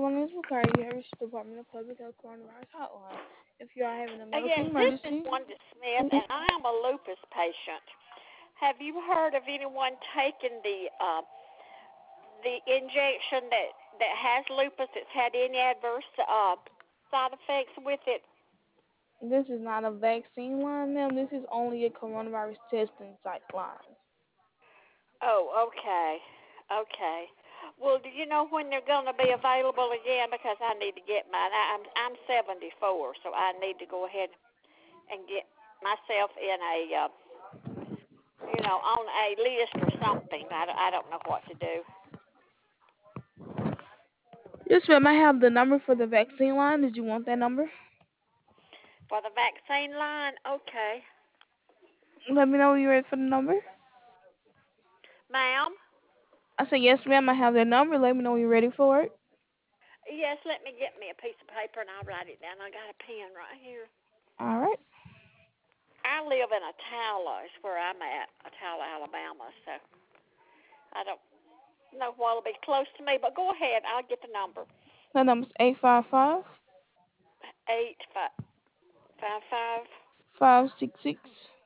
my name is Bakari. You have reached the Department of Public Health Coronavirus Hotline. If you are having a medical Yes, this is emergency, Wanda Smith, and I am a lupus patient. Have you heard of anyone taking the injection that has lupus that's had any adverse side effects with it? this is not a vaccine line, ma'am. This is only a coronavirus testing site line. Oh, okay. Okay. Well, do you know when they're going to be available again? Because I need to get mine. I'm 74, so I need to go ahead and get myself in a on a list or something. I don't know what to do Yes, ma'am. I have the number for the vaccine line. Did you want that number? for the vaccine line. Okay, Let me know when you're ready for the number. ma'am. I said, yes, ma'am. I have that number. Let me know when you're ready for it. Yes, let me get me a piece of paper and I'll write it down. I got a pen right here. All right. I live in Attala, is where I'm at, Attala, Alabama. So I don't know what'll be close to me, but go ahead. I'll get the number. The number's 855 855 566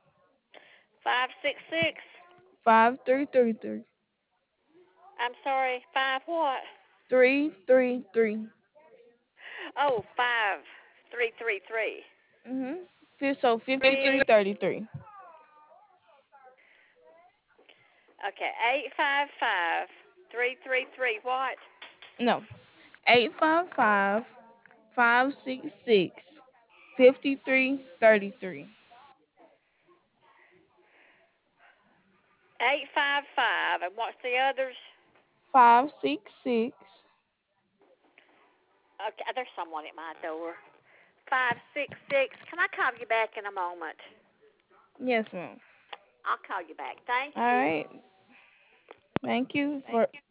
566. 5333. I'm sorry, five what? 333. Oh, 5333. So 5333. Okay, 855 333 what? No. 855 566 5333. 855, and what's the others? 566. Okay, there's someone at my door. 566. Can I call you back in a moment? Yes, ma'am. I'll call you back. Thank All you. right. Thank you for